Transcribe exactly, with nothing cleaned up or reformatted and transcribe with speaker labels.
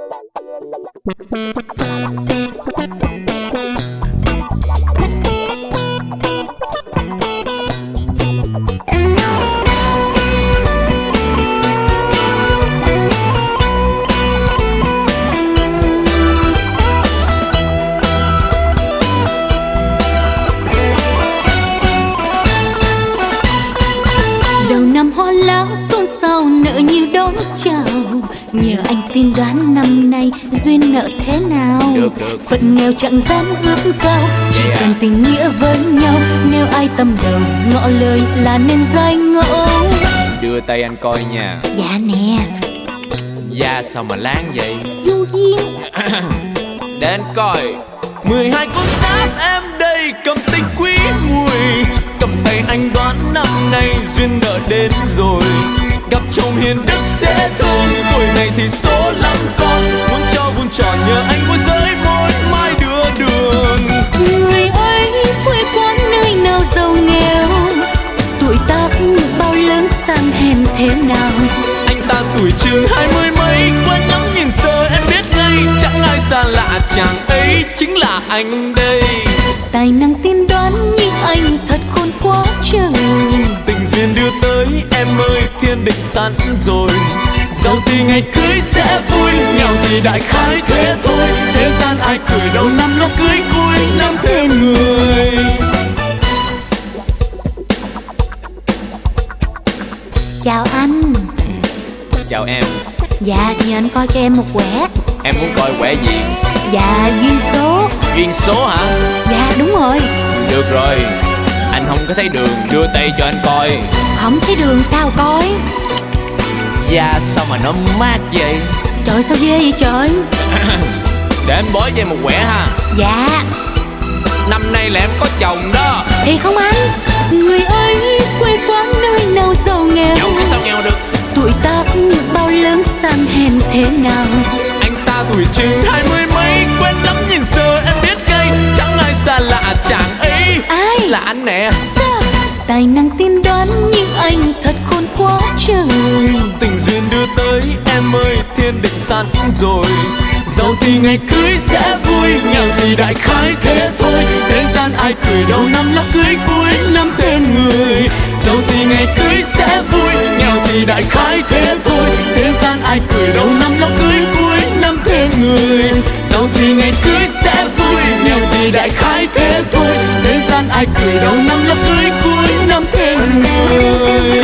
Speaker 1: Nhờ anh tiên đoán năm nay duyên nợ thế nào.
Speaker 2: Được được.
Speaker 1: Phận nghèo chẳng dám ước cao, chỉ
Speaker 2: Yeah.
Speaker 1: cần tình nghĩa với nhau. Nếu ai tâm đầu ngỏ lời là nên danh ngộ.
Speaker 2: Đưa tay anh coi nha.
Speaker 1: Dạ nè.
Speaker 2: Da sao mà láng vậy?
Speaker 1: Du duyên.
Speaker 2: Để anh coi. Mười hai con giáp em đây cầm tình quý mùi. Cầm tay anh đoán năm nay duyên nợ đến rồi. Gặp chồng hiền đức sẽ thương, tuổi này thì số lắm con. Muốn cho vun tròn nhờ anh môi giới môi mai đưa đường.
Speaker 1: Người ấy quê quán nơi nào giàu nghèo, tuổi tác bao lớn sang hèn thế nào.
Speaker 2: Anh ta tuổi chừng hai mươi mấy, quen ngắm nhìn sơ em biết ngay. Chẳng ai xa lạ chàng ấy chính là anh đây.
Speaker 1: Tài năng tiên đoán nhưng anh thật khôn quá trời.
Speaker 2: Tình duyên đưa tới em ơi thiên định sẵn rồi. Giàu thì ngày cưới sẽ vui, nghèo thì đại khái thế thôi. Thế gian ai cười đâu năm nó cưới cuối năm thêm người.
Speaker 1: Chào anh.
Speaker 2: Chào em.
Speaker 1: Dạ nhờ anh coi cho em một quẻ.
Speaker 2: Em muốn coi quẻ gì?
Speaker 1: Dạ duyên số.
Speaker 2: Duyên số hả?
Speaker 1: Dạ đúng rồi.
Speaker 2: Được rồi. Anh không có thấy đường, đưa tay cho anh coi.
Speaker 1: Không thấy đường sao coi?
Speaker 2: Da sao mà nó mát vậy?
Speaker 1: Trời sao ghê vậy trời?
Speaker 2: Để anh bói cho em một quẻ ha.
Speaker 1: Dạ.
Speaker 2: Năm nay là em có chồng đó.
Speaker 1: Thì không anh. Người ấy quê quán nơi nào giàu nghèo.
Speaker 2: Giàu cái sao nghèo được?
Speaker 1: Tuổi tác bao lớn sang hèn thế nào.
Speaker 2: Anh ta tuổi chừng hai mươi mấy, quen lắm nhìn sơ em biết ngay. Chẳng ai xa lạ chàng ấy.
Speaker 1: Ai?
Speaker 2: Là anh nè.
Speaker 1: Sao? Tài năng tiên đoán nhưng anh thật khôn quá trời.
Speaker 2: Tình duyên đưa tới em ơi thiên định sẵn rồi. Giàu thì ngày cưới sẽ vui, nghèo thì đại khái thế thôi. Thế gian ai cười đâu năm nó cưới cuối năm thêm người. Giàu thì ngày cưới sẽ vui, nghèo thì đại khái thế thôi. Thế gian ai cười đâu năm nó cưới cuối năm thêm người. Giàu thì ngày cưới sẽ vui, nghèo thì đại khái thế thôi. Thế gian ai cười đâu năm nó cưới cuối năm thêm người.